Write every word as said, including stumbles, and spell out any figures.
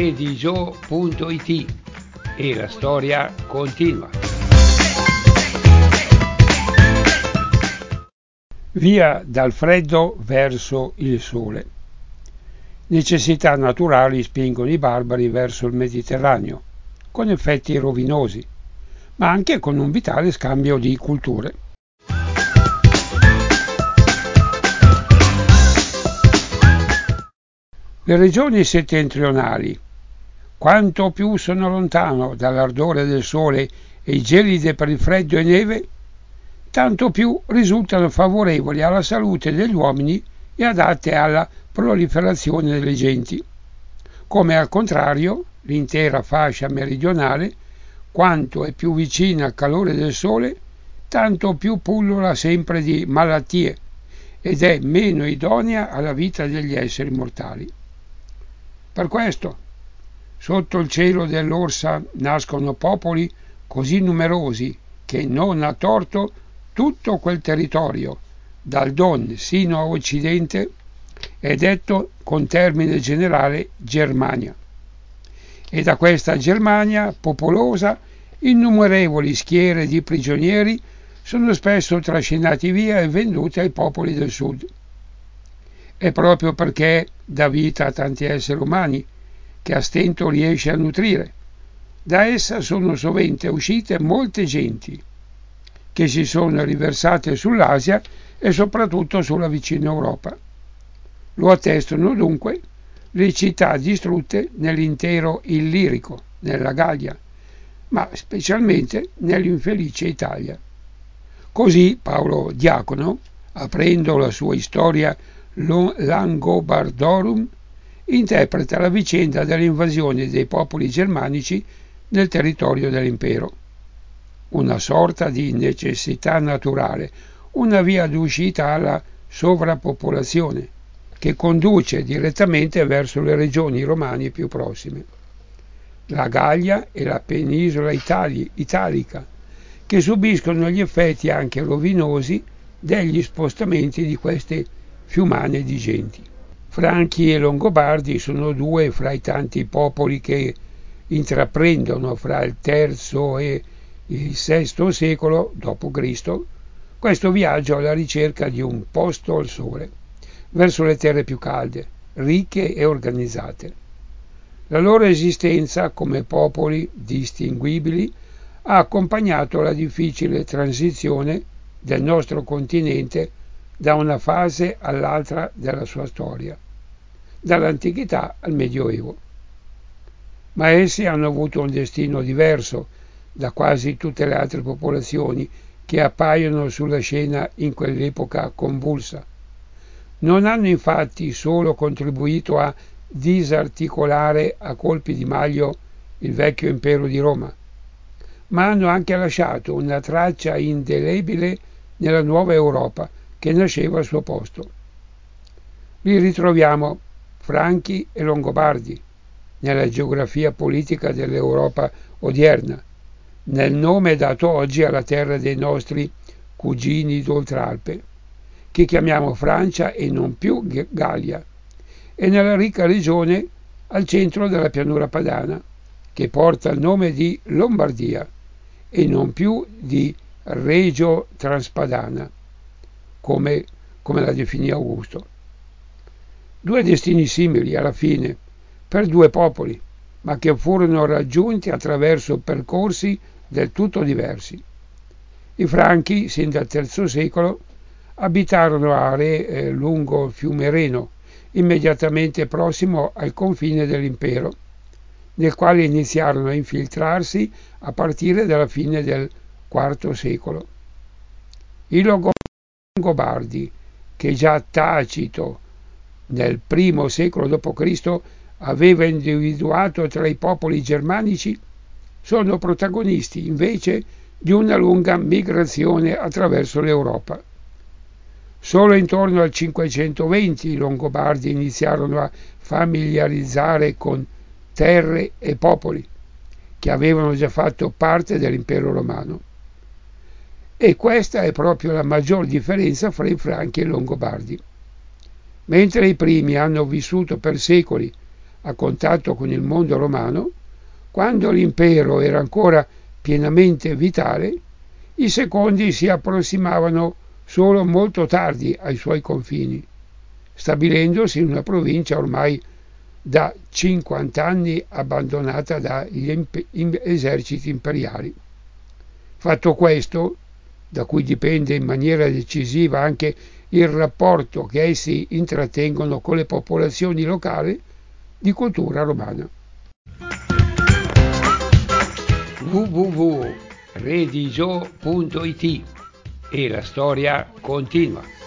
diegio punto it e la storia continua. Via dal freddo verso il sole. Necessità naturali spingono i barbari verso il Mediterraneo, con effetti rovinosi, ma anche con un vitale scambio di culture. Le regioni settentrionali, quanto più sono lontano dall'ardore del sole e gelide per il freddo e neve, tanto più risultano favorevoli alla salute degli uomini e adatte alla proliferazione delle genti, come al contrario l'intera fascia meridionale, quanto è più vicina al calore del sole, tanto più pullula sempre di malattie ed è meno idonea alla vita degli esseri mortali. Per questo, sotto il cielo dell'Orsa nascono popoli così numerosi che non a torto tutto quel territorio, dal Don sino a Occidente, è detto con termine generale Germania. E da questa Germania popolosa innumerevoli schiere di prigionieri sono spesso trascinati via e venduti ai popoli del sud. È proprio perché dà vita a tanti esseri umani che a stento riesce a nutrire. Da essa sono sovente uscite molte genti che si sono riversate sull'Asia e soprattutto sulla vicina Europa. Lo attestano dunque le città distrutte nell'intero Illirico, nella Gallia, ma specialmente nell'infelice Italia. Così Paolo Diacono, aprendo la sua storia Langobardorum, interpreta la vicenda dell'invasione dei popoli germanici nel territorio dell'impero. Una sorta di necessità naturale, una via d'uscita alla sovrappopolazione, che conduce direttamente verso le regioni romane più prossime, la Gallia e la penisola Itali- italica, che subiscono gli effetti anche rovinosi degli spostamenti di queste fiumane di genti. Franchi e Longobardi sono due fra i tanti popoli che intraprendono fra il terzo e il sesto secolo dopo Cristo questo viaggio alla ricerca di un posto al sole, verso le terre più calde, ricche e organizzate. La loro esistenza come popoli distinguibili ha accompagnato la difficile transizione del nostro continente da una fase all'altra della sua storia, dall'antichità al Medioevo. Ma essi hanno avuto un destino diverso da quasi tutte le altre popolazioni che appaiono sulla scena in quell'epoca convulsa. Non hanno infatti solo contribuito a disarticolare a colpi di maglio il vecchio impero di Roma, ma hanno anche lasciato una traccia indelebile nella nuova Europa che nasceva al suo posto. Li ritroviamo Franchi e Longobardi nella geografia politica dell'Europa odierna, nel nome dato oggi alla terra dei nostri cugini d'Oltralpe, che chiamiamo Francia e non più Gallia, e nella ricca regione al centro della pianura padana, che porta il nome di Lombardia e non più di Regio Transpadana, come, come la definì Augusto. Due destini simili alla fine, per due popoli, ma che furono raggiunti attraverso percorsi del tutto diversi. I Franchi, sin dal terzo secolo, abitarono aree eh, lungo il fiume Reno, immediatamente prossimo al confine dell'impero, nel quale iniziarono a infiltrarsi a partire dalla fine del quarto secolo. I Longobardi, che già Tacito nel primo secolo dopo Cristo aveva individuato tra i popoli germanici, sono protagonisti invece di una lunga migrazione attraverso l'Europa. Solo intorno al cinquecentoventi i Longobardi iniziarono a familiarizzare con terre e popoli che avevano già fatto parte dell'impero romano. E questa è proprio la maggior differenza fra i Franchi e i Longobardi. Mentre i primi hanno vissuto per secoli a contatto con il mondo romano, quando l'impero era ancora pienamente vitale, i secondi si approssimavano solo molto tardi ai suoi confini, stabilendosi in una provincia ormai da cinquanta anni abbandonata dagli imp- eserciti imperiali. Fatto questo, da cui dipende in maniera decisiva anche il rapporto che essi intrattengono con le popolazioni locali di cultura romana. w w w punto redigio punto it e la storia continua.